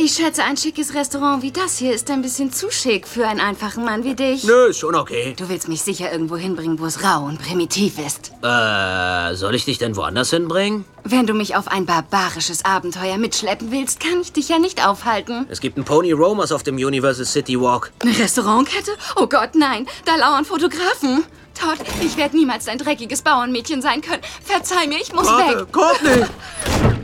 Ich schätze, ein schickes Restaurant wie das hier ist ein bisschen zu schick für einen einfachen Mann wie dich. Nö, ist schon okay. Du willst mich sicher irgendwo hinbringen, wo es rau und primitiv ist. Soll ich dich denn woanders hinbringen? Wenn du mich auf ein barbarisches Abenteuer mitschleppen willst, kann ich dich ja nicht aufhalten. Es gibt einen Pony Roamers auf dem Universal City Walk. Eine Restaurantkette? Oh Gott, nein. Da lauern Fotografen. Todd, ich werde niemals dein dreckiges Bauernmädchen sein können. Verzeih mir, ich muss weg. Courtney!